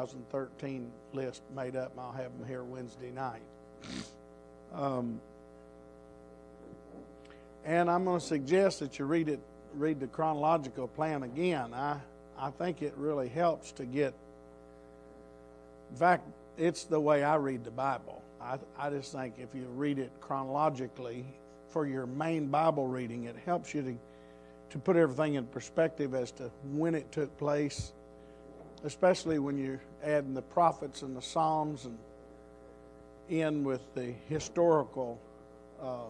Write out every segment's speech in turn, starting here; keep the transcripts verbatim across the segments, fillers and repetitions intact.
thousand thirteen list made up, and I'll have them here Wednesday night. Um, and I'm going to suggest that you read it, read the chronological plan again. I I think it really helps to get. In fact, it's the way I read the Bible. I I just think if you read it chronologically for your main Bible reading, it helps you to to put everything in perspective as to when it took place, especially when you're adding the prophets and the Psalms and in with the historical uh,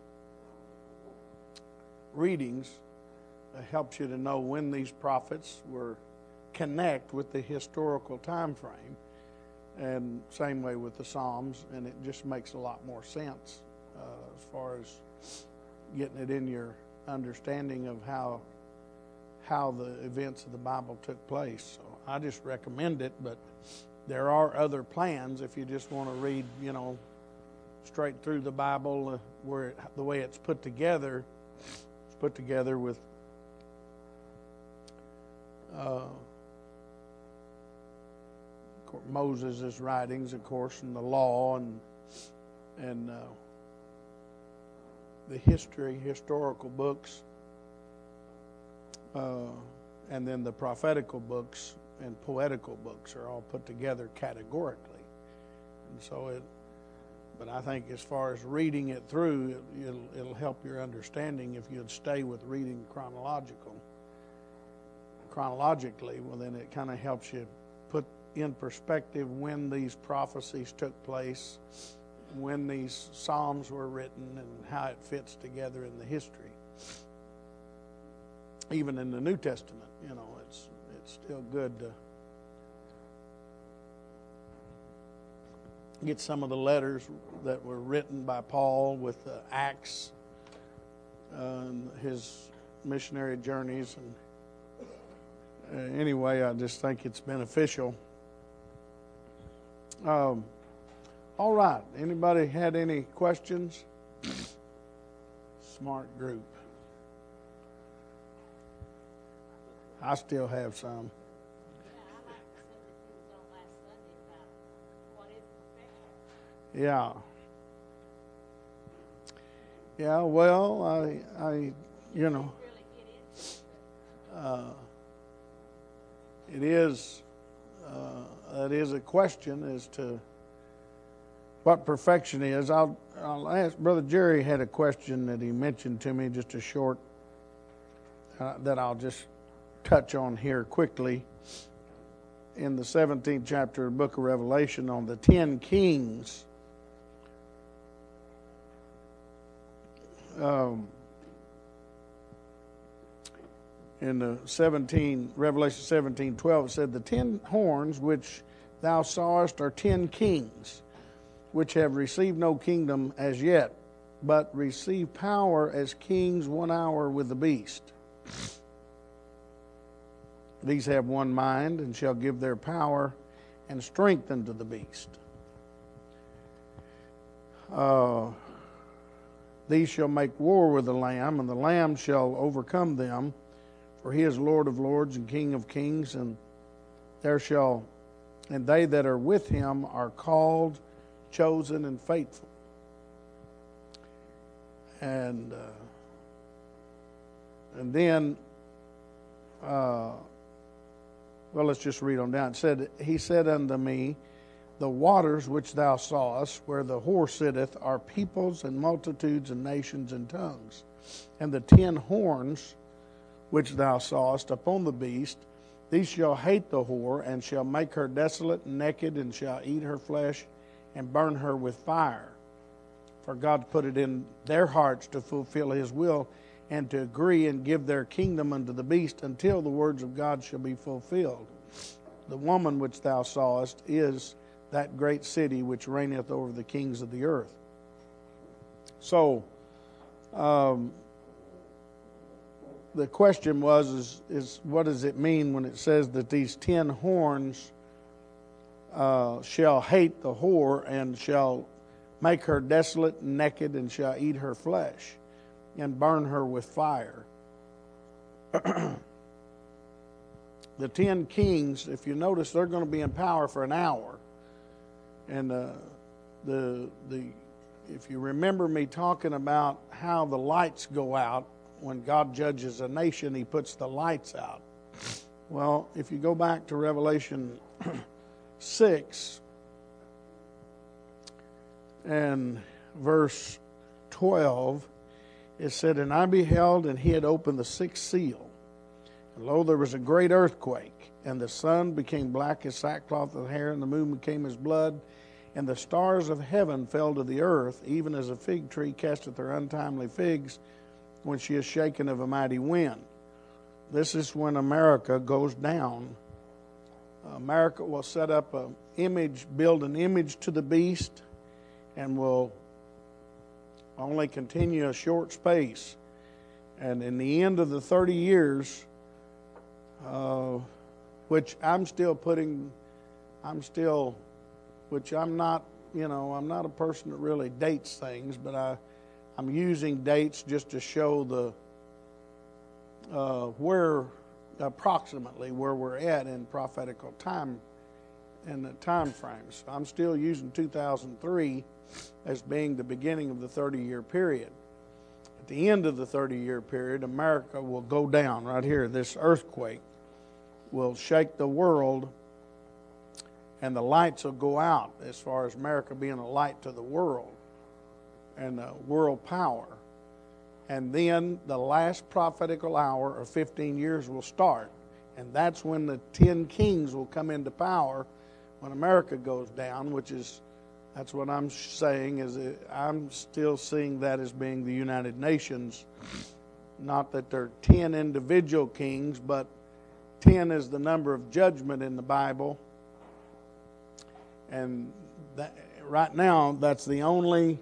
readings. It helps you to know when these prophets were connect with the historical time frame, and same way with the Psalms, and it just makes a lot more sense uh, as far as getting it in your understanding of how how the events of the Bible took place. So I just recommend it, but there are other plans if you just want to read, you know, straight through the Bible, uh, where it, the way it's put together, it's put together with uh, Moses' writings, of course, and the law and and uh, the history, historical books, uh, and then the prophetical books and poetical books are all put together categorically. And so it, but I think as far as reading it through, it, it'll, it'll help your understanding if you'd stay with reading chronological. Chronologically, well, then it kind of helps you put in perspective when these prophecies took place, when these Psalms were written, and how it fits together in the history. Even in the New Testament, you know, it's it's still good to get some of the letters that were written by Paul with the Acts, uh, and his missionary journeys. And uh, anyway, I just think it's beneficial. Um, all right. Anybody had any questions? Smart group. I still have some. Yeah. Yeah, well, I, I, you know, uh, it is, uh, it is a question as to what perfection is. I'll, I'll ask, Brother Jerry had a question that he mentioned to me, just a short, uh, that I'll just touch on here quickly. In the seventeenth chapter of the book of Revelation on the ten kings, um, in the seventeen, Revelation seventeen twelve, it said, the ten horns which thou sawest are ten kings, which have received no kingdom as yet, but receive power as kings one hour with the beast. These have one mind, and shall give their power and strength unto the beast. Uh, these shall make war with the Lamb, and the Lamb shall overcome them, for he is Lord of lords and King of kings, and there shall, and they that are with him are called, chosen, and faithful. And uh, and then, uh, well, let's just read on down. It said, he said unto me, the waters which thou sawest, where the whore sitteth, are peoples and multitudes and nations and tongues. And the ten horns which thou sawest upon the beast, these shall hate the whore, and shall make her desolate and naked, and shall eat her flesh, and burn her with fire. For God put it in their hearts to fulfill his will, and to agree and give their kingdom unto the beast, until the words of God shall be fulfilled. The woman which thou sawest is that great city which reigneth over the kings of the earth. So, um, the question was, is, is what does it mean when it says that these ten horns uh, shall hate the whore, and shall make her desolate and naked, and shall eat her flesh, and burn her with fire? the ten kings, if you notice, they're going to be in power for an hour. And uh, the the if you remember me talking about how the lights go out, when God judges a nation, he puts the lights out. Well, if you go back to Revelation six and verse twelve, it said, "And I beheld, and he had opened the sixth seal. And lo, there was a great earthquake, and the sun became black as sackcloth of hair, and the moon became as blood, and the stars of heaven fell to the earth, even as a fig tree casteth her untimely figs when she is shaken of a mighty wind." This is when America goes down. America will set up an image, build an image to the beast, and will only continue a short space. And in the end of the thirty years, uh, which I'm still putting, I'm still, which I'm not, you know, I'm not a person that really dates things, but I, I'm using dates just to show the, uh, where, approximately where we're at in prophetical time, in the time frames. I'm still using two thousand three as being the beginning of the thirty-year period. At the end of the thirty-year period, America will go down right here. This earthquake will shake the world, and the lights will go out as far as America being a light to the world and uh, world power. And then the last prophetical hour of fifteen years will start, and that's when the ten kings will come into power when America goes down, which is, that's what I'm saying, is I'm still seeing that as being the United Nations. Not that there are ten individual kings, but ten is the number of judgment in the Bible. And that, right now, that's the only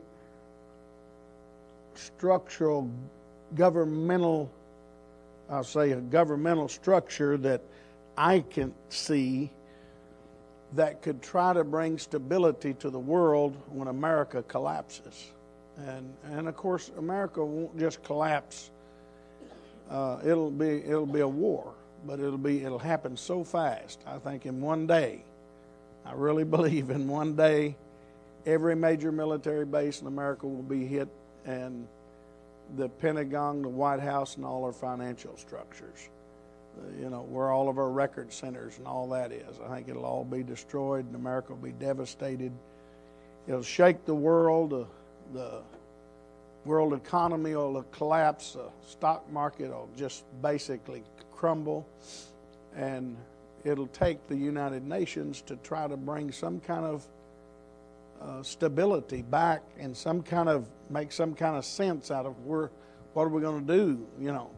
structural, governmental, I'll say a governmental structure that I can see that could try to bring stability to the world when America collapses. And and of course, America won't just collapse. Uh, it'll be it'll be a war, but it'll be it'll happen so fast. I think in one day, I really believe in one day, every major military base in America will be hit, and the Pentagon, the White House, and all our financial structures. You know, where all of our record centers and all that is. I think it'll all be destroyed, and America will be devastated. It'll shake the world. The, the world economy will collapse. The stock market will just basically crumble. And it'll take the United Nations to try to bring some kind of uh, stability back and some kind of, make some kind of sense out of where, what are we going to do, you know.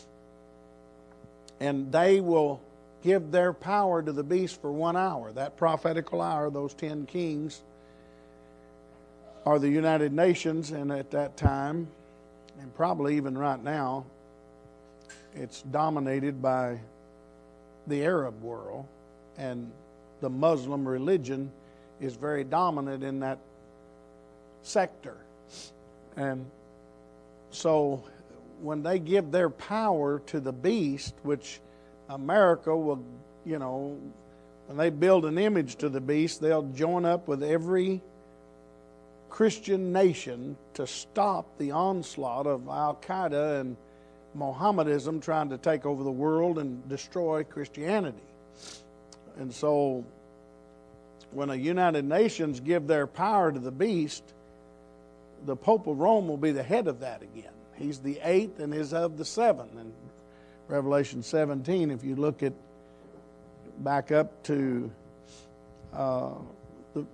And they will give their power to the beast for one hour. That prophetical hour, those ten kings are the United Nations, and at that time, and probably even right now, it's dominated by the Arab world, and the Muslim religion is very dominant in that sector. And so when they give their power to the beast, which America will, you know, when they build an image to the beast, they'll join up with every Christian nation to stop the onslaught of Al-Qaeda and Mohammedanism trying to take over the world and destroy Christianity. And so when the United Nations give their power to the beast, the Pope of Rome will be the head of that again. He's the eighth and is of the seven. In Revelation seventeen, if you look at back up to uh, the,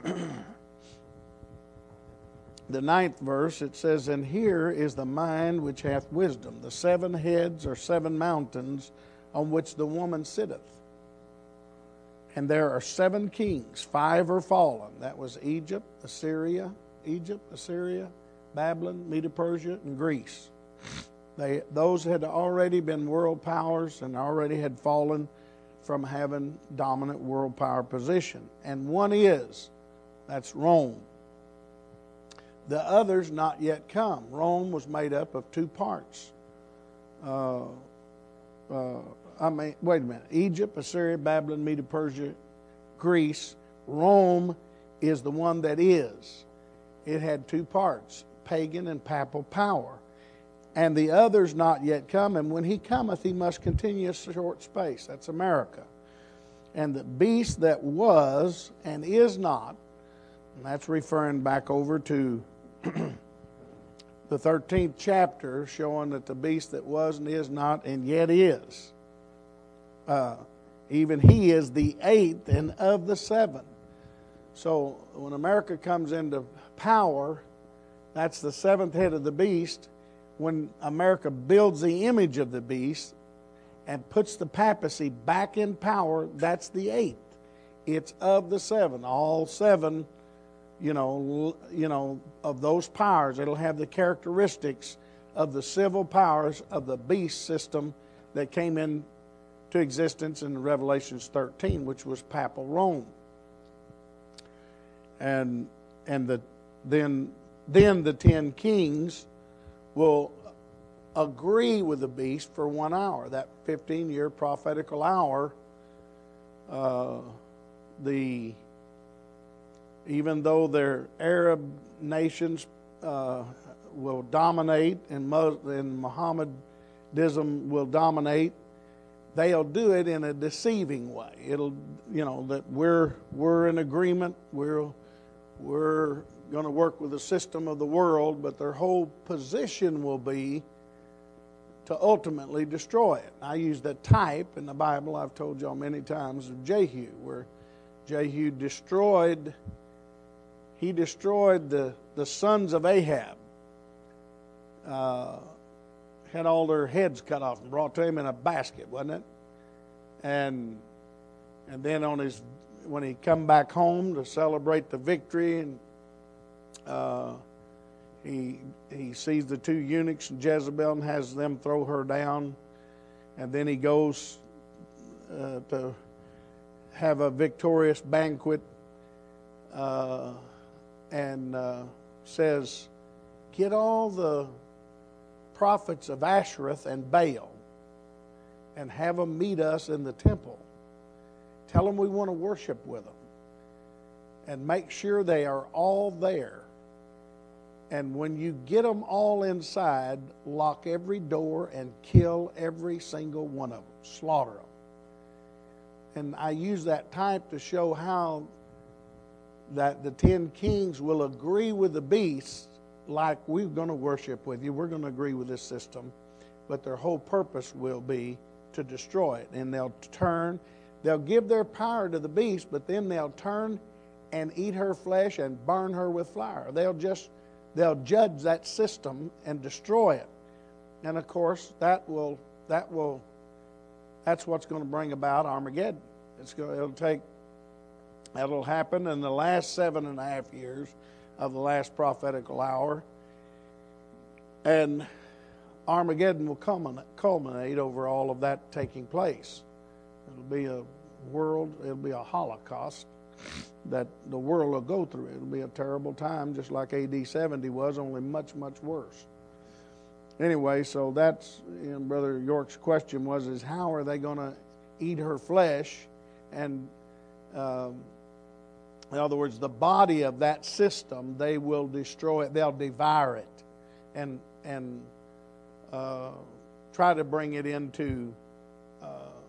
the ninth verse, it says, "And here is the mind which hath wisdom. The seven heads are seven mountains on which the woman sitteth. And there are seven kings, five are fallen." That was Egypt, Assyria, Egypt, Assyria, Babylon, Medo-Persia, and Greece. They, those had already been world powers and already had fallen from having dominant world power position. And one is, that's Rome. The others not yet come. Rome was made up of two parts. Uh, uh, I mean, wait a minute. Egypt, Assyria, Babylon, Media, Persia, Greece. Rome is the one that is. It had two parts, pagan and papal power. And the other's not yet come, and when he cometh, he must continue a short space. That's America. And the beast that was and is not, and that's referring back over to the thirteenth chapter, showing that the beast that was and is not and yet is. Uh, even he is the eighth and of the seven. So when America comes into power, that's the seventh head of the beast. When America builds the image of the beast and puts the papacy back in power, that's the eighth. It's of the seven. All seven, you know, you know, of those powers, it'll have the characteristics of the civil powers of the beast system that came into existence in Revelation thirteen, which was papal Rome. And and the then then the ten kings will agree with the beast for one hour. That fifteen-year prophetical hour, uh, the even though their Arab nations uh, will dominate and, Mus- and Mohammedism will dominate, they'll do it in a deceiving way. It'll, you know, that we're we're in agreement. We're we're going to work with the system of the world, but their whole position will be to ultimately destroy it. I use that type in the Bible, I've told y'all many times, of Jehu, where Jehu destroyed, he destroyed the, the sons of Ahab, uh, had all their heads cut off and brought to him in a basket, wasn't it? And and then on his, when he come back home to celebrate the victory, and uh, he he sees the two eunuchs and Jezebel and has them throw her down, and then he goes uh, to have a victorious banquet uh, and uh, says, "Get all the prophets of Ashereth and Baal and have them meet us in the temple. Tell them we want to worship with them. And make sure they are all there. And when you get them all inside, lock every door and kill every single one of them. Slaughter them." And I use that type to show how that the ten kings will agree with the beast, like we're going to worship with you. We're going to agree with this system. But their whole purpose will be to destroy it. And they'll turn, they'll give their power to the beast, but then they'll turn and eat her flesh and burn her with fire. They'll just, they'll judge that system and destroy it. And of course, that will, that will, that's what's going to bring about Armageddon. It's going, it'll take, that'll happen in the last seven and a half years of the last prophetical hour. And Armageddon will culminate, culminate over all of that taking place. It'll be a world, it'll be a Holocaust that the world will go through. It'll be a terrible time, just like A D seventy was, only much, much worse. Anyway, so that's, you know, Brother York's question was, is how are they going to eat her flesh? And um, in other words, the body of that system, they will destroy it. They'll devour it and and uh, try to bring it into uh,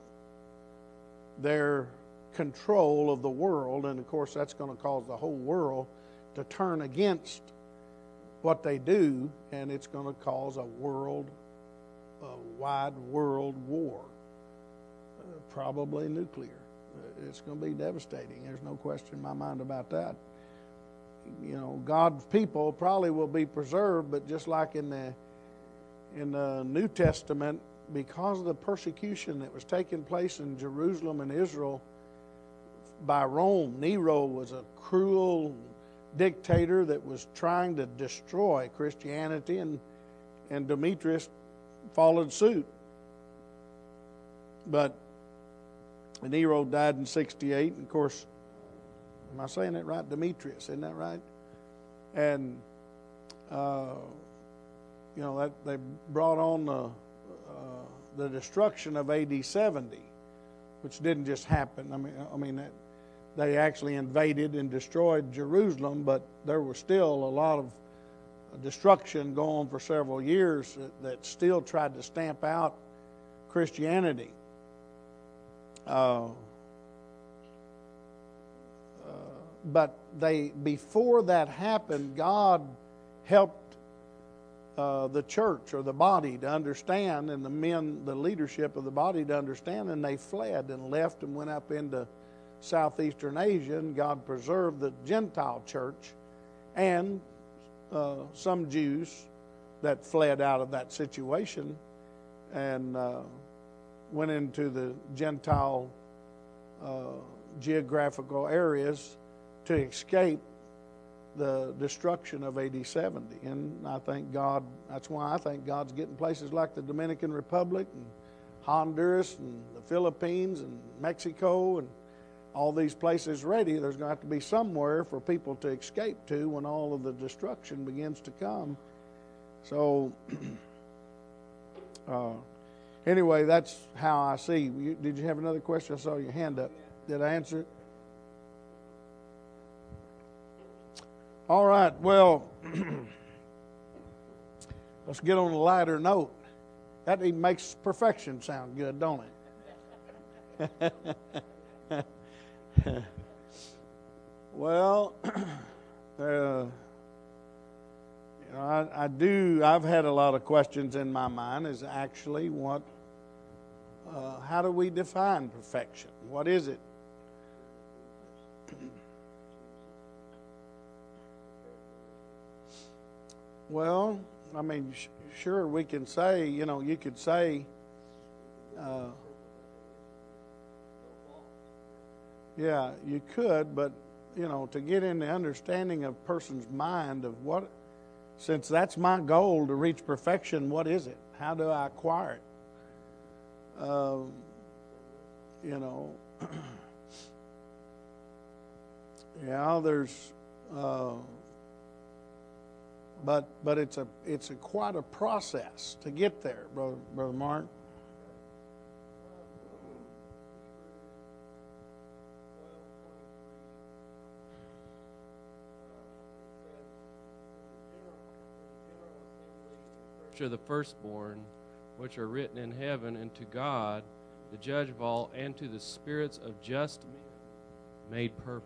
their control of the world. And, of course, that's going to cause the whole world to turn against what they do, and it's going to cause a world, a wide world war, uh, probably nuclear. It's going to be devastating. There's no question in my mind about that. You know, God's people probably will be preserved, but just like in the in the New Testament, because of the persecution that was taking place in Jerusalem and Israel by Rome, Nero was a cruel dictator that was trying to destroy Christianity, and and Demetrius followed suit. But Nero died in sixty-eight, and of course, am I saying that right? Demetrius, isn't that right? And uh, you know, that they brought on the uh, the destruction of A D seventy, which didn't just happen. I mean, I mean, that, they actually invaded and destroyed Jerusalem, but there was still a lot of destruction going on for several years that, that still tried to stamp out Christianity. Uh, uh, but they, before that happened, God helped uh, the church or the body to understand, and the men, the leadership of the body to understand, and they fled and left and went up into Southeastern Asia, and God preserved the Gentile church and uh, some Jews that fled out of that situation and uh, went into the Gentile uh, geographical areas to escape the destruction of A D seventy. And I think God, that's why I think God's getting places like the Dominican Republic and Honduras and the Philippines and Mexico and all these places ready. There's going to have to be somewhere for people to escape to when all of the destruction begins to come. So, uh, anyway, that's how I see. You, did you have another question? I saw your hand up. Did I answer it? All right, well, let's get on a lighter note. That even makes perfection sound good, don't it? Well, uh, you know, I, I do, I've had a lot of questions in my mind is actually what, uh, how do we define perfection? What is it? Well, I mean, sh- sure, we can say, you know, you could say, uh, yeah, you could, but, you know, to get in the understanding of a person's mind of what, since that's my goal to reach perfection, what is it? How do I acquire it? Uh, you know, yeah, there's, uh, but but it's a it's a quite a process to get there, brother brother Mark. Are the firstborn, which are written in heaven, and to God, the judge of all, and to the spirits of just men made perfect.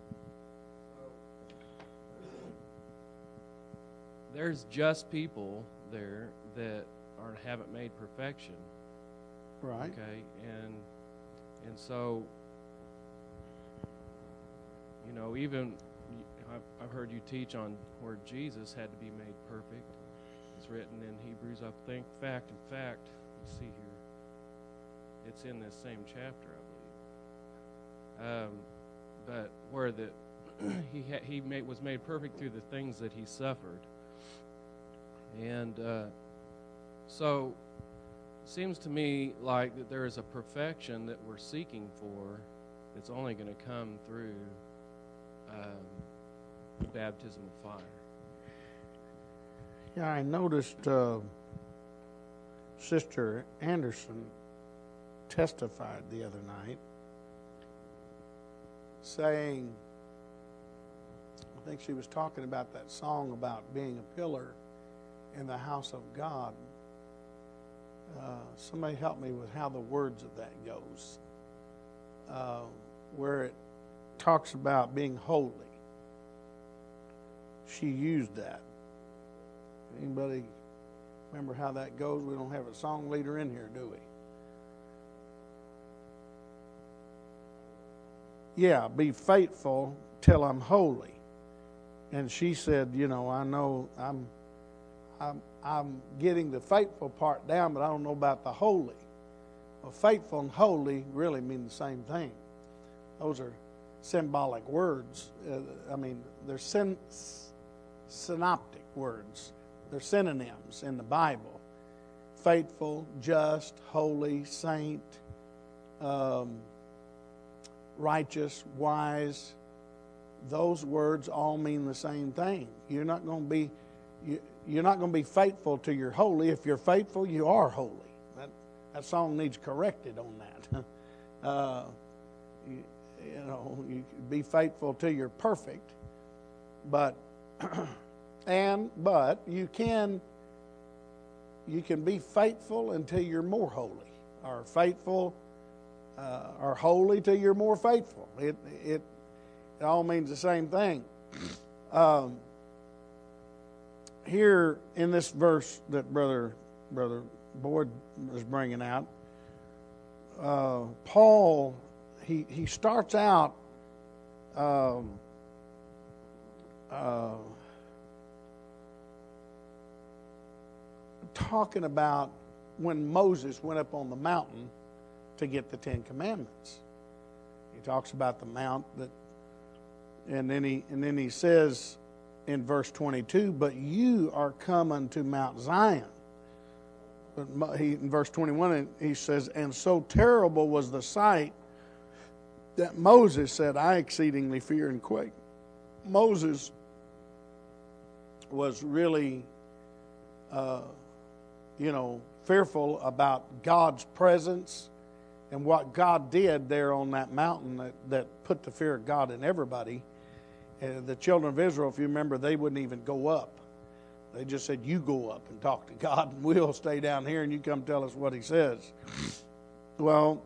There's just people there that are haven't made perfection. Right. Okay, and and so you know, even I've, I've heard you teach on where Jesus had to be made perfect. It's written in Hebrews, I think, fact, in fact, let's see here. It's in this same chapter, I believe. Um, but where the he ha, he made, was made perfect through the things that he suffered. And uh, so it seems to me like that there is a perfection that we're seeking for that's only going to come through um, the baptism of fire. Yeah, I noticed uh, Sister Anderson testified the other night saying, I think she was talking about that song about being a pillar in the house of God. Uh, somebody help me with how the words of that goes. Uh, where it talks about being holy. She used that. Anybody remember how that goes? We don't have a song leader in here, do we? Yeah, be faithful till I'm holy. And she said, you know, I know I'm I'm I'm getting the faithful part down, but I don't know about the holy. Well, faithful and holy really mean the same thing. Those are symbolic words. Uh, I mean, they're syn- synoptic words. They're synonyms in the Bible. Faithful, just, holy, saint, um, righteous, wise. Those words all mean the same thing. You're not going to be you, you're not going to be faithful to your holy. If you're faithful, you are holy. That, that song needs corrected on that. Uh, you, you know, you be faithful till you're perfect, but and but you can you can be faithful until you're more holy, or faithful uh, or holy till you're more faithful. It it it all means the same thing. Um, here in this verse that brother brother Boyd was bringing out, uh, Paul he he starts out um, uh, talking about when Moses went up on the mountain to get the Ten Commandments. He talks about the mount that, and then he and then he says in verse twenty-two, "But you are come unto Mount Zion." But he, in verse twenty-one, he says, "And so terrible was the sight that Moses said, I exceedingly fear and quake." Moses was really, uh, you know, fearful about God's presence and what God did there on that mountain that, that put the fear of God in everybody. Uh, the children of Israel, if you remember, they wouldn't even go up. They just said, you go up and talk to God, and we'll stay down here, and you come tell us what he says. Well,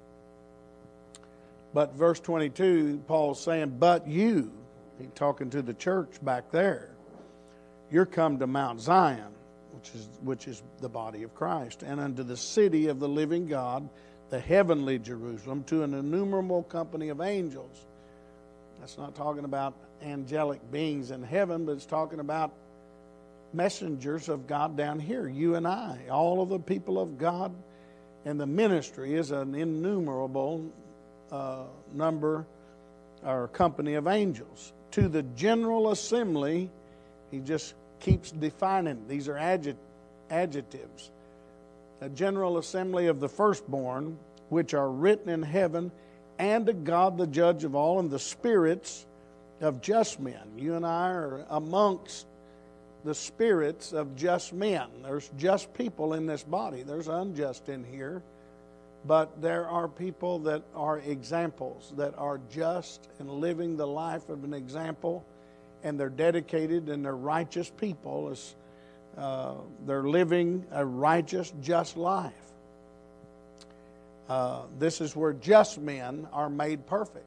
but verse twenty-two, Paul's saying, but you, he's talking to the church back there, you're come to Mount Zion, which is which is the body of Christ, and unto the city of the living God, the heavenly Jerusalem, to an innumerable company of angels. That's not talking about angelic beings in heaven, but it's talking about messengers of God down here, you and I, all of the people of God. And the ministry is an innumerable uh, number or company of angels. To the general assembly, he just keeps defining. These are adject, adjectives. A general assembly of the firstborn, which are written in heaven, and to God the judge of all, and the spirits of just men. You and I are amongst the spirits of just men. There's just people in this body. There's unjust in here. But there are people that are examples, that are just and living the life of an example, and they're dedicated and they're righteous people. As, uh, they're living a righteous, just life. Uh, this is where just men are made perfect.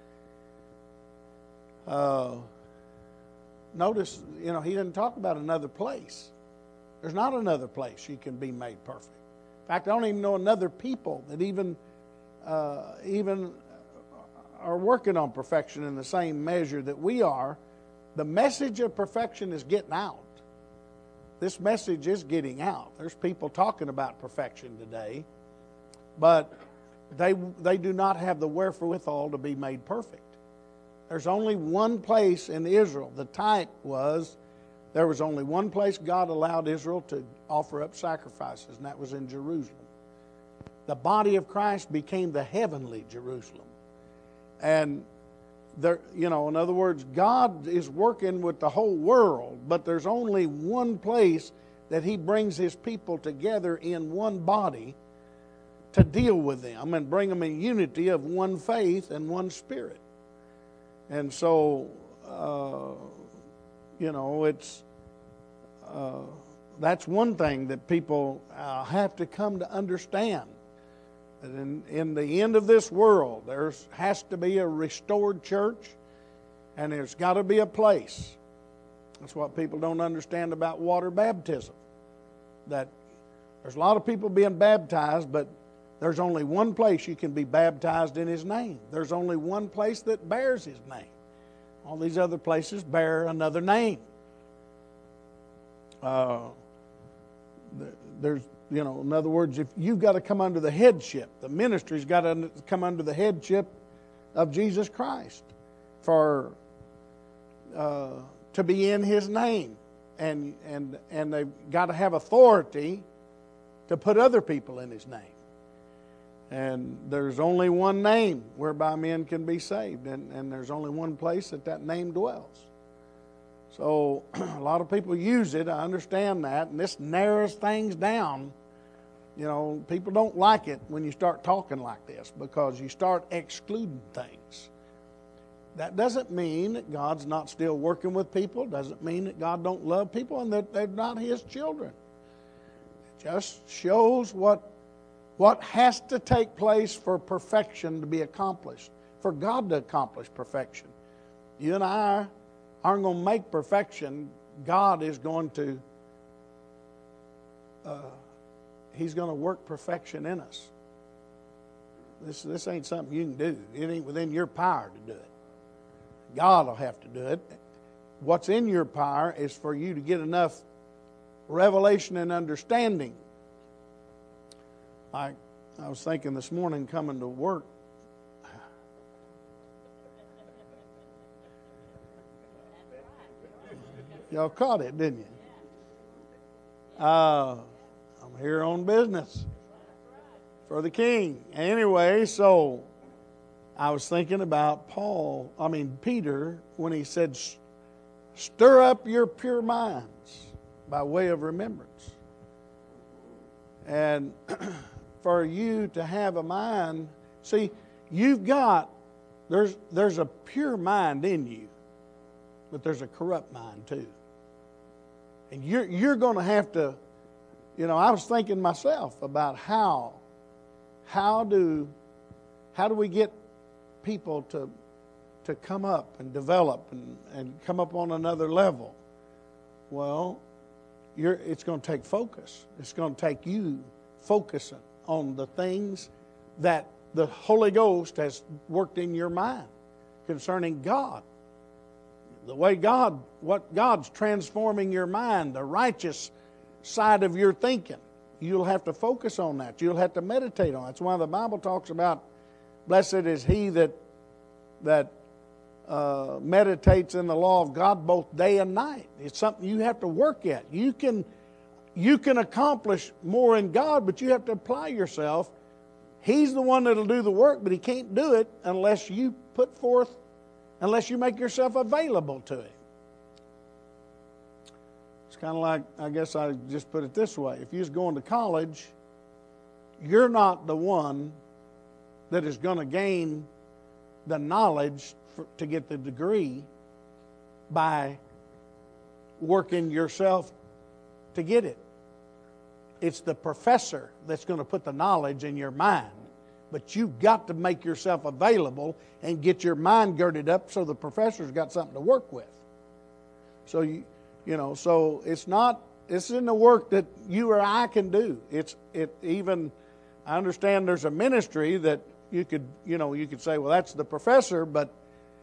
Uh, notice, you know, he didn't talk about another place. There's not another place you can be made perfect. In fact, I don't even know another people that even uh, even are working on perfection in the same measure that we are. The message of perfection is getting out. This message is getting out. There's people talking about perfection today, but they they do not have the wherewithal to be made perfect. There's only one place in Israel. The type was, there was only one place God allowed Israel to offer up sacrifices, and that was in Jerusalem. The body of Christ became the heavenly Jerusalem. And there, you know, in other words, God is working with the whole world, but there's only one place that he brings his people together in one body to deal with them and bring them in unity of one faith and one spirit. And so, uh, you know, it's uh, that's one thing that people uh, have to come to understand. That in, in the end of this world, there has to be a restored church, and there's got to be a place. That's what people don't understand about water baptism. That there's a lot of people being baptized, but there's only one place you can be baptized in his name. There's only one place that bears his name. All these other places bear another name. Uh, there's, you know, in other words, if you've got to come under the headship, the ministry's got to come under the headship of Jesus Christ for uh, to be in his name, and and and they've got to have authority to put other people in his name. And there's only one name whereby men can be saved, and, and there's only one place that that name dwells. So a lot of people use it, I understand that, and this narrows things down You know, people don't like it when you start talking like this because you start excluding things. That doesn't mean that God's not still working with people. Doesn't mean that God don't love people and that they're not His children. It just shows what, what has to take place for perfection to be accomplished, for God to accomplish perfection. You and I aren't going to make perfection. God is going to, uh, He's going to work perfection in us. This, this ain't something you can do. It ain't within your power to do it. God will have to do it. What's in your power is for you to get enough revelation and understanding. I, I was thinking this morning coming to work, y'all caught it, didn't you? Uh, I'm here on business for the King. Anyway, so I was thinking about Paul, I mean Peter, when he said, stir up your pure minds by way of remembrance. And for you to have a mind, see, you've got, there's, there's a pure mind in you, but there's a corrupt mind too. And you're, you're going to have to, you know, I was thinking myself about how, how do, how do we get people to to come up and develop and, and come up on another level? Well, you're, it's going to take focus. It's going to take you focusing on the things that the Holy Ghost has worked in your mind concerning God. The way God, what God's transforming your mind, the righteous side of your thinking. You'll have to focus on that. You'll have to meditate on it. That's why the Bible talks about blessed is he that that uh, meditates in the law of God both day and night. It's something you have to work at. You can you can accomplish more in God, but you have to apply yourself. He's the one that'll do the work, but He can't do it unless you put forth, unless you make yourself available to Him. It's kind of like, I guess I just put it this way. If you're going to college, you're not the one that is going to gain the knowledge for, to get the degree by working yourself to get it. It's the professor that's going to put the knowledge in your mind. But you've got to make yourself available and get your mind girded up so the professor's got something to work with. So, you, you know, so it's not, it's in the work that you or I can do. It's, it even, I understand there's a ministry that you could, you know, you could say, well, that's the professor, but,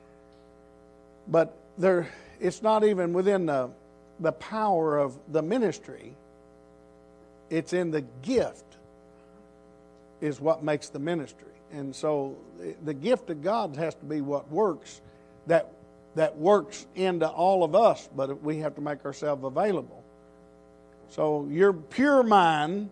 but there, it's not even within the, the power of the ministry. It's in the gift is what makes the ministry. And so the gift of God has to be what works, that that works into all of us, but we have to make ourselves available. So your pure mind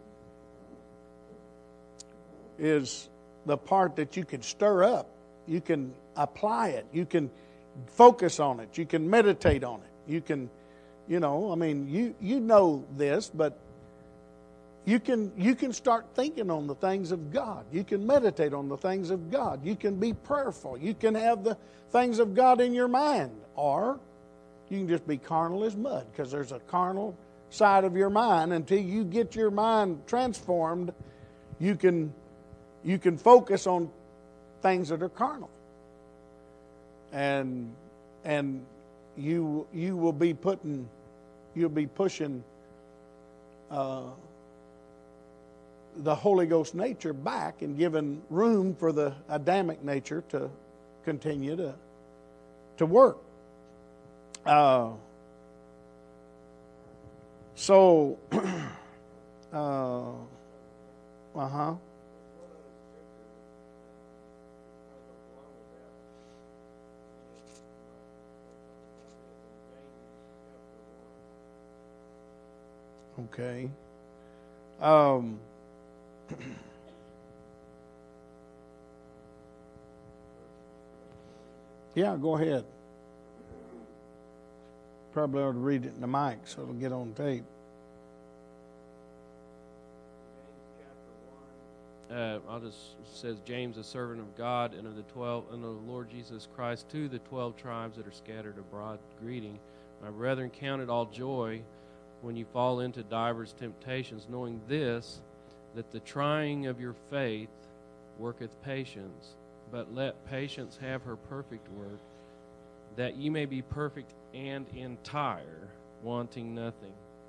is the part that you can stir up. You can apply it. You can focus on it. You can meditate on it. You can, you know, I mean, you, you know this, but You can you can start thinking on the things of God. You can meditate on the things of God. You can be prayerful. You can have the things of God in your mind. Or you can just be carnal as mud, because there's a carnal side of your mind. Until you get your mind transformed, you can you can focus on things that are carnal. And and you you will be putting you'll be pushing uh the Holy Ghost nature back and giving room for the Adamic nature to continue to to work. Uh, so, uh huh. Okay. Um. Yeah, go ahead. Probably ought to read it in the mic so it'll get on tape. James uh, I'll just it says James, a servant of God and of the twelve and of the Lord Jesus Christ, to the twelve tribes that are scattered abroad, greeting. My brethren, count it all joy when you fall into divers temptations, knowing this, that the trying of your faith worketh patience. But let patience have her perfect work, that ye may be perfect and entire, wanting nothing.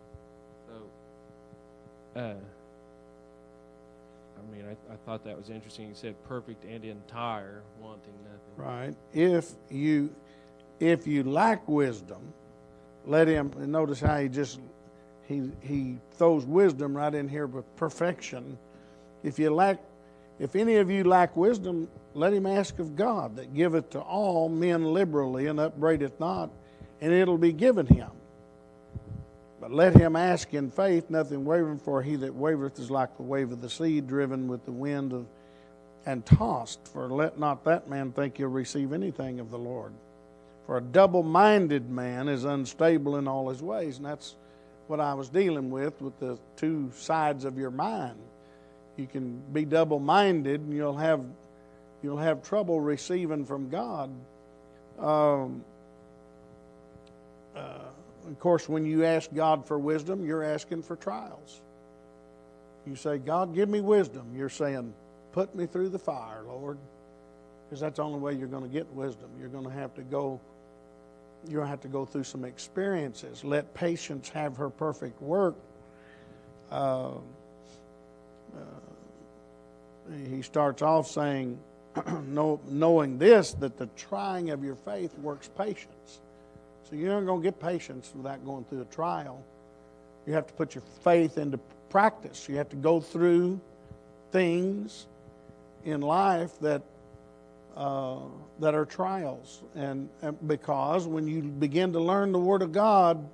So, uh, I mean, I, I thought that was interesting. He said perfect and entire, wanting nothing. Right. If you, if you lack wisdom, let him, and notice how he just, he, he throws wisdom right in here with perfection. If you lack, if any of you lack wisdom, let him ask of God, that giveth to all men liberally and upbraideth not, and it'll be given him. But let him ask in faith, nothing wavering, for he that wavereth is like the wave of the sea, driven with the wind of, and tossed. For let not that man think he'll receive anything of the Lord. For a double-minded man is unstable in all his ways. And that's what I was dealing with, with the two sides of your mind. You can be double-minded, and you'll have you'll have trouble receiving from God. Um, uh, of course, when you ask God for wisdom, you're asking for trials. You say, God, give me wisdom. You're saying, put me through the fire, Lord. Because that's the only way you're going to get wisdom. You're going to have to go, you're going to have to go through some experiences. Let patience have her perfect work. Uh, uh, he starts off saying, know, knowing this, that the trying of your faith works patience. So you're not going to get patience without going through a trial. You have to put your faith into practice. You have to go through things in life that uh, that are trials. And, and because when you begin to learn the Word of God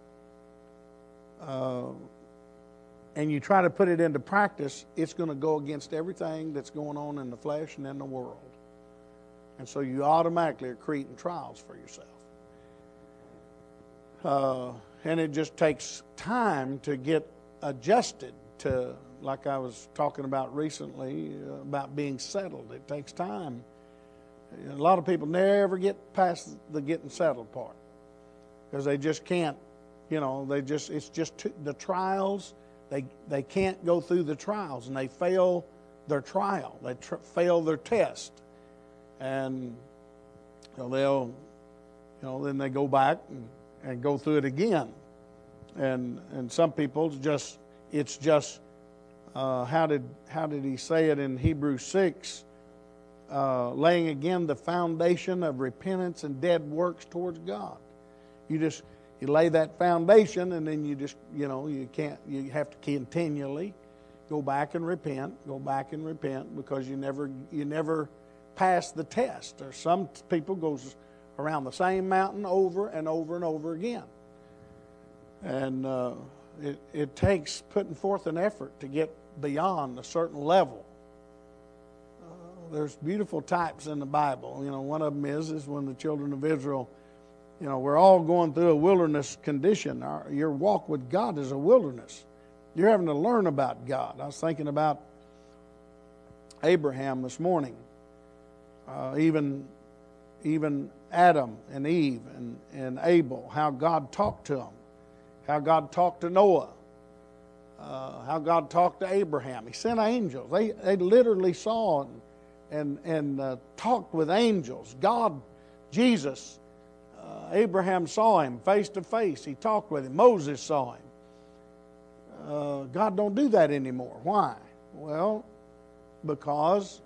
uh, and you try to put it into practice, it's going to go against everything that's going on in the flesh and in the world. And so you automatically are creating trials for yourself. Uh, and it just takes time to get adjusted to, like I was talking about recently, uh, about being settled. It takes time. A lot of people never get past the getting settled part because they just can't, you know, they just, it's just too, the trials, they they can't go through the trials, and they fail their trial. They tr- fail their test. And you know, they'll, you know, then they go back and, and go through it again. And and some people just, it's just, uh, how did how did he say it in Hebrews six? Uh, laying again the foundation of repentance and dead works towards God. You just, you lay that foundation, and then you just, you know, you can't, you have to continually go back and repent, go back and repent, because you never, you never pass the test. Or some people goes around the same mountain over and over and over again. And uh, it, it takes putting forth an effort to get beyond a certain level. There's beautiful types in the Bible. You know, one of them is is when the children of Israel, you know, we're all going through a wilderness condition. Our, your walk with God is a wilderness. You're having to learn about God. I was thinking about Abraham this morning. Uh, even even Adam and Eve and, and Abel, how God talked to them. How God talked to Noah. Uh, how God talked to Abraham. He sent angels. They, they literally saw and and, and uh, talked with angels. God, Jesus, uh, Abraham saw him face to face. He talked with him. Moses saw him. Uh, God don't do that anymore. Why? Well, because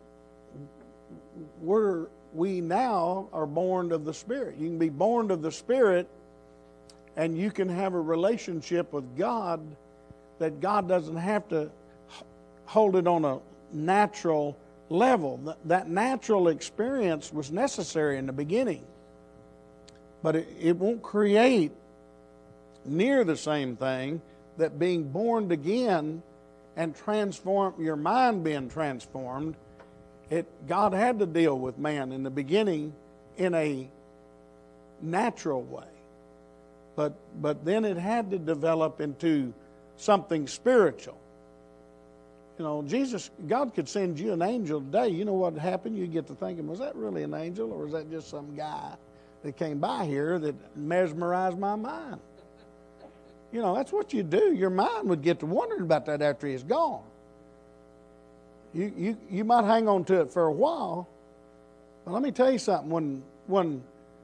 we're we now are born of the Spirit. You can be born of the Spirit, and you can have a relationship with God that God doesn't have to hold it on a natural level. That natural experience was necessary in the beginning, but it, it won't create near the same thing that being born again and transform your mind being transformed. It God had to deal with man in the beginning in a natural way, but but then it had to develop into something spiritual. You know, Jesus, God could send you an angel today. You know what happened? You get to thinking, was that really an angel, or was that just some guy that came by here that mesmerized my mind? You know, that's what you do. Your mind would get to wondering about that after he's gone. You you you might hang on to it for a while, but let me tell you something. When when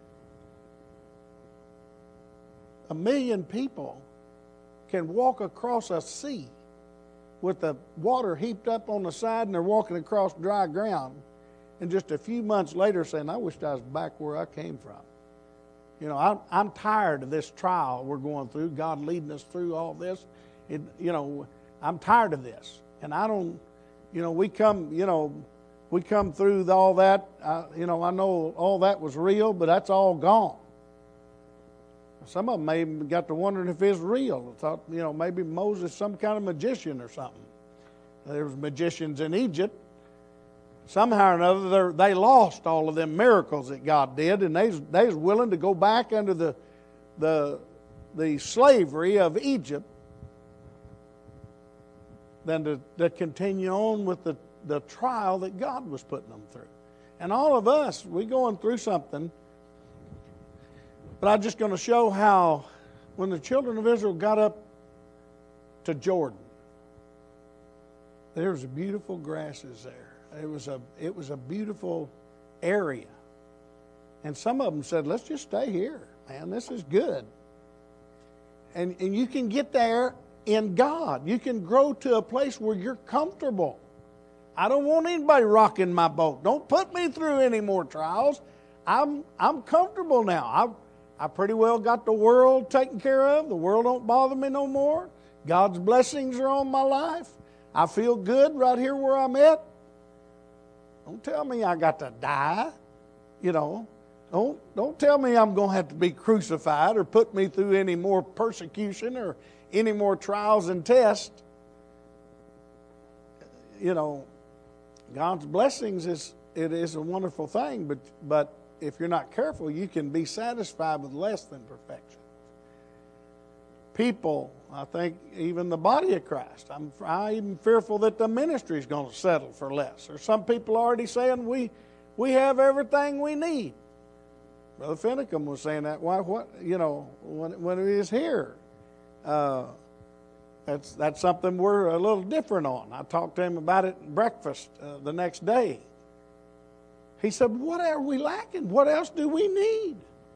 a million people can walk across a sea with the water heaped up on the side, and they're walking across dry ground, and just a few months later saying, I wish I was back where I came from. You know, I'm, I'm tired of this trial we're going through, God leading us through all this. It, you know, I'm tired of this. And I don't, you know, we come, you know, we come through all that. Uh, you know, I know all that was real, but that's all gone. Some of them may have got to wondering if it's real. I thought, you know, maybe Moses some kind of magician or something. There was magicians in Egypt. Somehow or another, they lost all of them miracles that God did, and they they was willing to go back under the the the slavery of Egypt than to, to continue on with the, the trial that God was putting them through. And all of us, we're going through something. But I'm just going to show how when the children of Israel got up to Jordan, there was beautiful grasses there. It was a it was a beautiful area. And some of them said, let's just stay here, man. This is good. And and you can get there in God. You can grow to a place where you're comfortable. I don't want anybody rocking my boat. Don't put me through any more trials. I'm I'm comfortable now. I've I pretty well got the world taken care of. The world don't bother me no more. God's blessings are on my life. I feel good right here where I'm at. Don't tell me I got to die. You know, don't, don't tell me I'm going to have to be crucified or put me through any more persecution or any more trials and tests. You know, God's blessings is it is a wonderful thing, but but if you're not careful, you can be satisfied with less than perfection. People, I think even the body of Christ, I'm, I'm even fearful that the ministry is going to settle for less. Or some people are already saying we we have everything we need. Brother Finicum was saying that. Why? What? You know, when when he was here, uh, that's that's something we're a little different on. I talked to him about it at breakfast uh, the next day. He said, what are we lacking? What else do we need?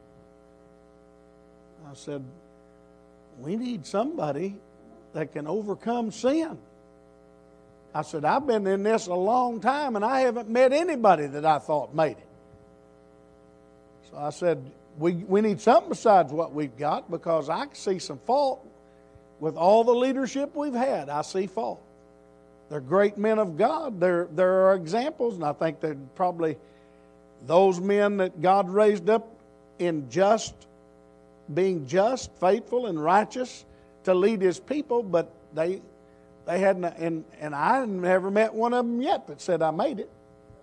I said, we need somebody that can overcome sin. I said, I've been in this a long time, and I haven't met anybody that I thought made it. So I said, we, we need something besides what we've got, because I see some fault with all the leadership we've had. I see fault. They're great men of God. There, there are examples, and I think they're probably those men that God raised up in just, being just, faithful, and righteous to lead His people, but they they hadn't, and, and I never met one of them yet that said I made it.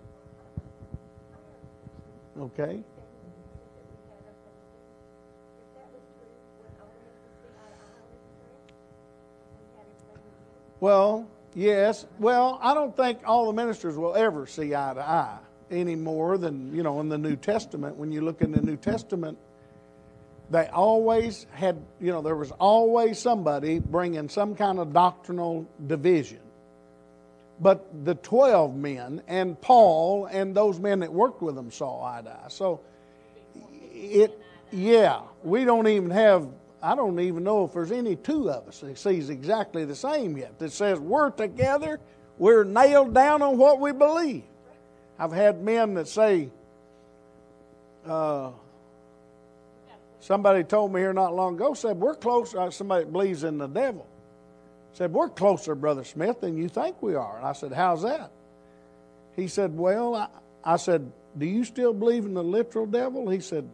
Okay. Well, yes. Well, I don't think all the ministers will ever see eye to eye any more than, you know, in the New Testament. When you look in the New Testament, they always had, you know, there was always somebody bringing some kind of doctrinal division. But the twelve men and Paul and those men that worked with them saw eye to eye. So, it, yeah, we don't even have, I don't even know if there's any two of us that sees exactly the same yet, that says we're together, we're nailed down on what we believe. I've had men that say, uh, somebody told me here not long ago, said, we're closer, somebody that believes in the devil, said, we're closer, Brother Smith, than you think we are. And I said, how's that? He said, well, I, I said, do you still believe in the literal devil? He said,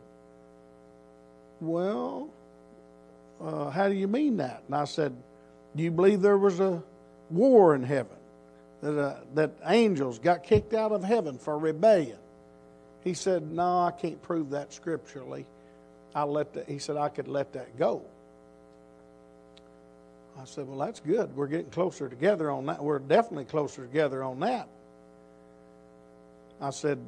well, uh, how do you mean that? And I said, do you believe there was a war in heaven? That, uh, that angels got kicked out of heaven for rebellion? He said, no, I can't prove that scripturally. I'll let that, he said, I could let that go. I said, well, that's good. We're getting closer together on that. We're definitely closer together on that. I said,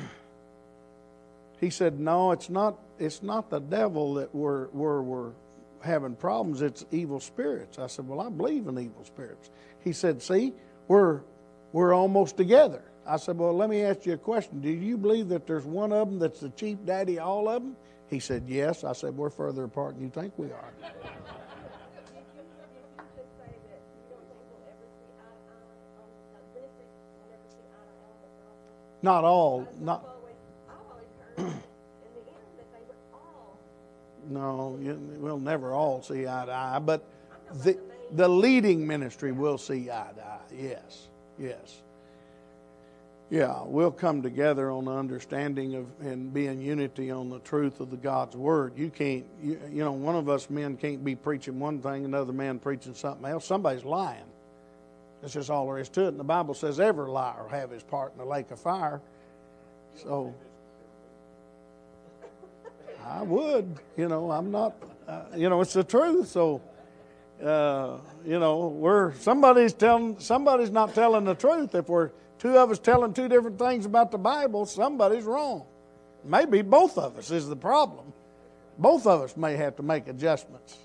he said, no, it's not, it's not the devil that we're, we're, we're having problems. It's evil spirits. I said, well, I believe in evil spirits. He said, see, we're, we're almost together. I said, well, let me ask you a question. Do you believe that there's one of them that's the chief daddy of all of them? He said, yes. I said, we're further apart than you think we are. Not all. Not. No, you, we'll never all see eye to eye, but the the leading ministry will see eye to eye. Yes, yes. Yeah, we'll come together on the understanding of and be in unity on the truth of the God's word. You can't, you, you know, one of us men can't be preaching one thing, another man preaching something else. Somebody's lying. That's just all there is to it. And the Bible says every liar will have his part in the lake of fire. So I would, you know, I'm not, uh, you know, it's the truth. So, uh, you know, we're somebody's telling, somebody's not telling the truth. If we're two of us telling two different things about the Bible, somebody's wrong. Maybe both of us is the problem. Both of us may have to make adjustments.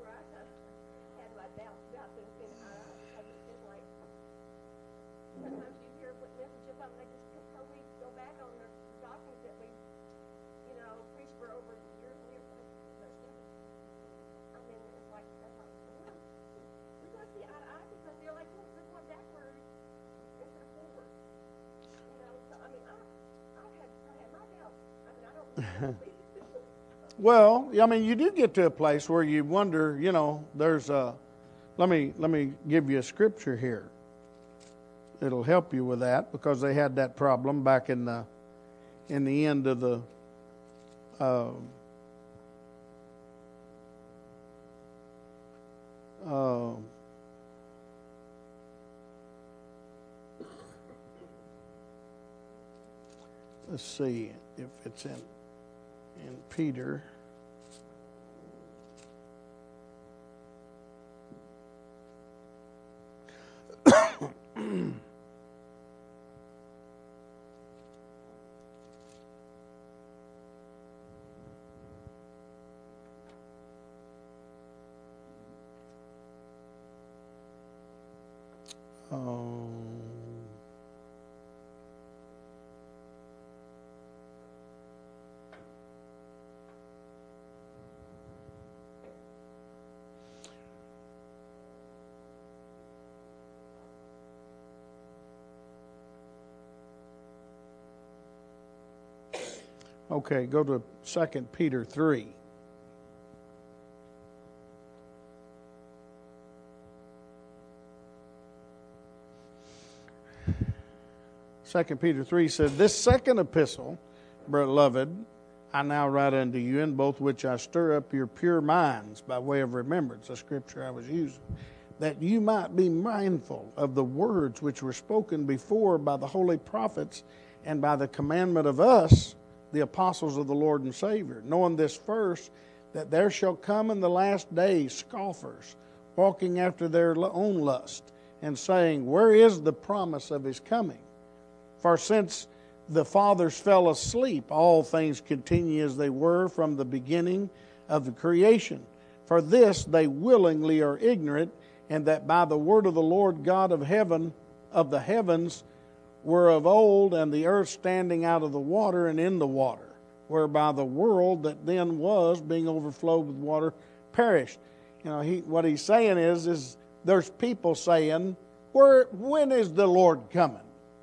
Well, I mean, you do get to a place where you wonder, you know, there's a, let me, let me give you a scripture here. It'll help you with that, because they had that problem back in the, in the end of the, uh, uh, let's see if it's in, in Peter. Um, okay, go to Second Peter three. Second Peter three says, this second epistle, beloved, I now write unto you, in both which I stir up your pure minds by way of remembrance, the scripture I was using, that you might be mindful of the words which were spoken before by the holy prophets and by the commandment of us, the apostles of the Lord and Savior, knowing this first, that there shall come in the last days scoffers, walking after their own lust, and saying, where is the promise of his coming? For since the fathers fell asleep, all things continue as they were from the beginning of the creation. For this they willingly are ignorant, and that by the word of the Lord God of heaven, of the heavens, were of old, and the earth standing out of the water and in the water, whereby the world that then was, being overflowed with water, perished. You know, he, what he's saying is, is there's people saying, "Where, when is the Lord coming?"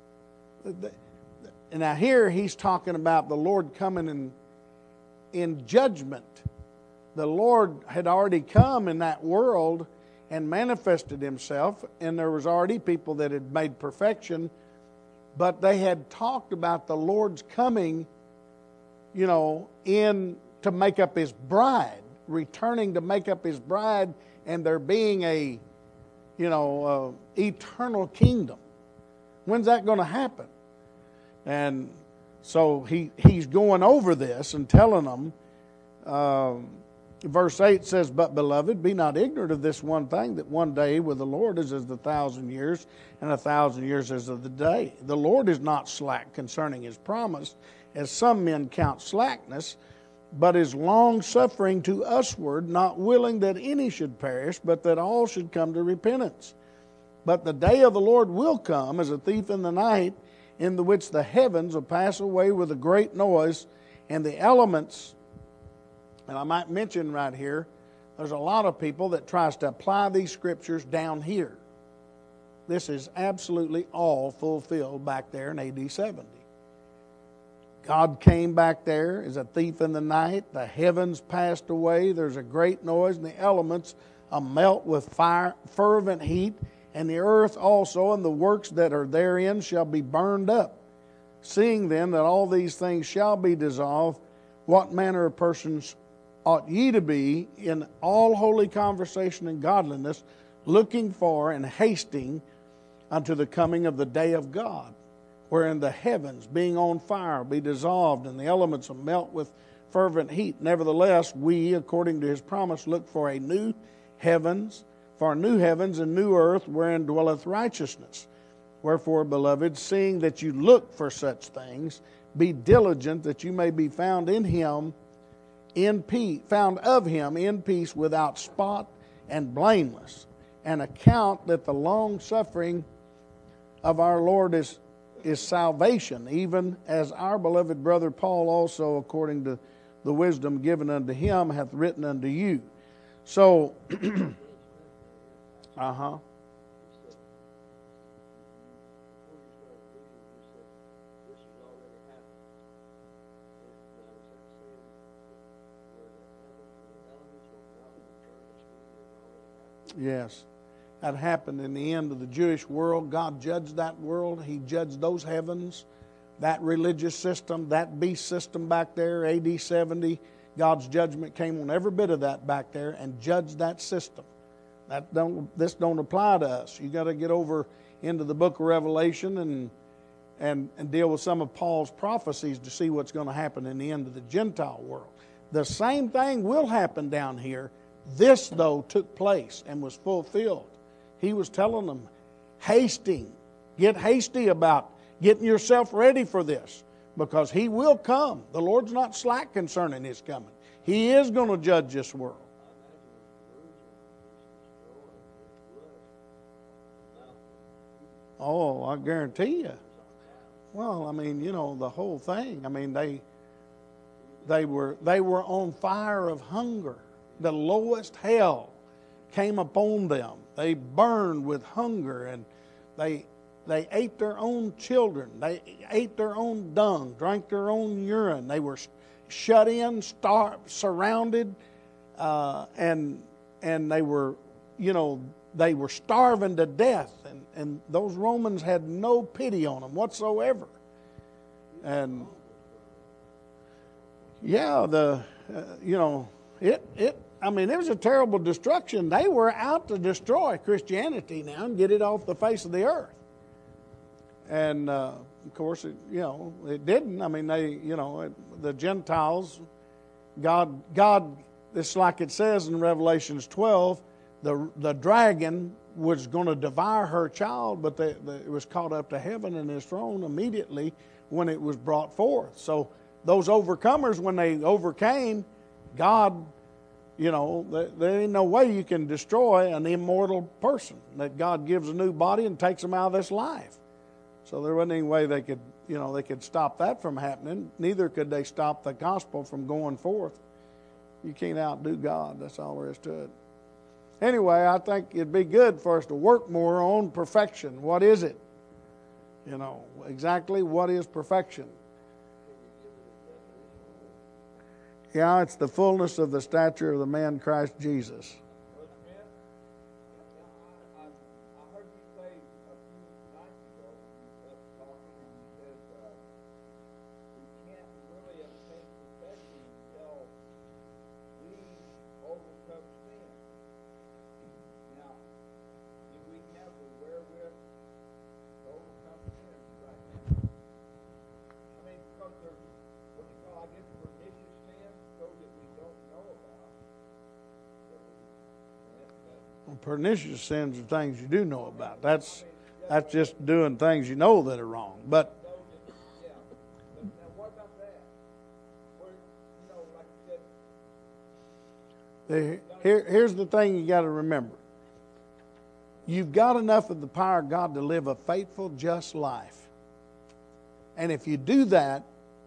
And now here he's talking about the Lord coming in, in judgment. The Lord had already come in that world and manifested himself, and there was already people that had made perfection, but they had talked about the Lord's coming, you know, in to make up his bride, returning to make up his bride, and there being a, you know, uh, eternal kingdom. When's that going to happen? And so he he's going over this and telling them, um, Verse eight says, "But, beloved, be not ignorant of this one thing, that one day with the Lord is as a thousand years, and a thousand years as of the day. The Lord is not slack concerning his promise, as some men count slackness, but is long-suffering to usward, not willing that any should perish, but that all should come to repentance. But the day of the Lord will come as a thief in the night, in the which the heavens will pass away with a great noise, and the elements," and I might mention right here, there's a lot of people that tries to apply these scriptures down here. This is absolutely all fulfilled back there in A D seventy. God came back there as a thief in the night. The heavens passed away. There's a great noise, and the elements are melt with fire, fervent heat, and the earth also and the works that are therein shall be burned up. Seeing then that all these things shall be dissolved, what manner of persons ought ye to be in all holy conversation and godliness, looking for and hasting unto the coming of the day of God, wherein the heavens, being on fire, be dissolved, and the elements will melt with fervent heat. Nevertheless, we, according to his promise, look for a new heavens, for new heavens and new earth, wherein dwelleth righteousness. Wherefore, beloved, seeing that you look for such things, be diligent that you may be found in him, in peace, found of him in peace, without spot and blameless, and account that the long suffering of our Lord is is salvation, even as our beloved brother Paul also, according to the wisdom given unto him, hath written unto you. So, uh-huh. Yes. That happened in the end of the Jewish world. God judged that world. He judged those heavens, that religious system, that beast system back there, A D seventy. God's judgment came on every bit of that back there and judged that system. That don't, this don't apply to us. You got to get over into the book of Revelation and, and, and deal with some of Paul's prophecies to see what's going to happen in the end of the Gentile world. The same thing will happen down here. This, though, took place and was fulfilled. He was telling them, hasting, get hasty about getting yourself ready for this, because he will come. The Lord's not slack concerning his coming. He is going to judge this world. Oh, I guarantee you. Well, I mean, you know, the whole thing. I mean, they they were they were on fire of hunger. The lowest hell came upon them. They burned with hunger, and they they ate their own children. They ate their own dung, drank their own urine. They were shut in, starved, surrounded, uh, and and they were, you know, they were starving to death. And, and those Romans had no pity on them whatsoever. And yeah, the uh, you know it it. I mean, it was a terrible destruction. They were out to destroy Christianity now and get it off the face of the earth. And, uh, of course, it, you know, it didn't. I mean, they, you know, it, the Gentiles, God, God, it's like it says in Revelations twelve, the the dragon was going to devour her child, but the, the, it was caught up to heaven and his throne immediately when it was brought forth. So those overcomers, when they overcame, God... You know, there ain't no way you can destroy an immortal person that God gives a new body and takes them out of this life. So there wasn't any way they could, you know, they could stop that from happening. Neither could they stop the gospel from going forth. You can't outdo God. That's all there is to it. Anyway, I think it'd be good for us to work more on perfection. What is it? You know, exactly what is perfection? Yeah, it's the fullness of the stature of the man Christ Jesus. Pernicious sins are things you do know about. That's that's just doing things you know that are wrong. But Yeah. But now what about that? Where, you know, like you said, the, here, here's the thing you got to remember. You've got enough of the power of God to live a faithful, just life. And if you do that,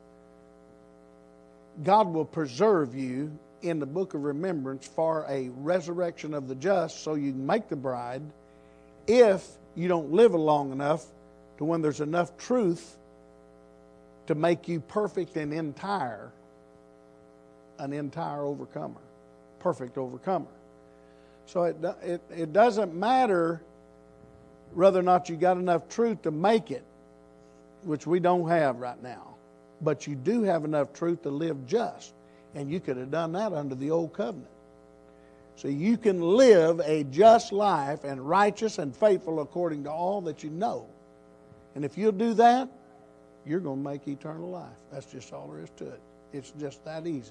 God will preserve you in the book of remembrance for a resurrection of the just so you can make the bride if you don't live long enough to when there's enough truth to make you perfect and entire, an entire overcomer, perfect overcomer. So it, it, it doesn't matter whether or not you got enough truth to make it, which we don't have right now, but you do have enough truth to live just. And you could have done that under the old covenant. So you can live a just life and righteous and faithful according to all that you know. And if you'll do that, you're going to make eternal life. That's just all there is to it. It's just that easy.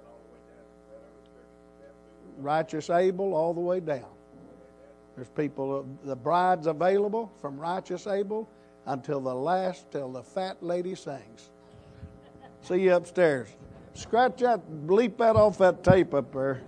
Righteous Abel all the way down. There's people, the bride's available from righteous Abel until the last, till the fat lady sings. See you upstairs. Scratch that, bleep that off that tape up there.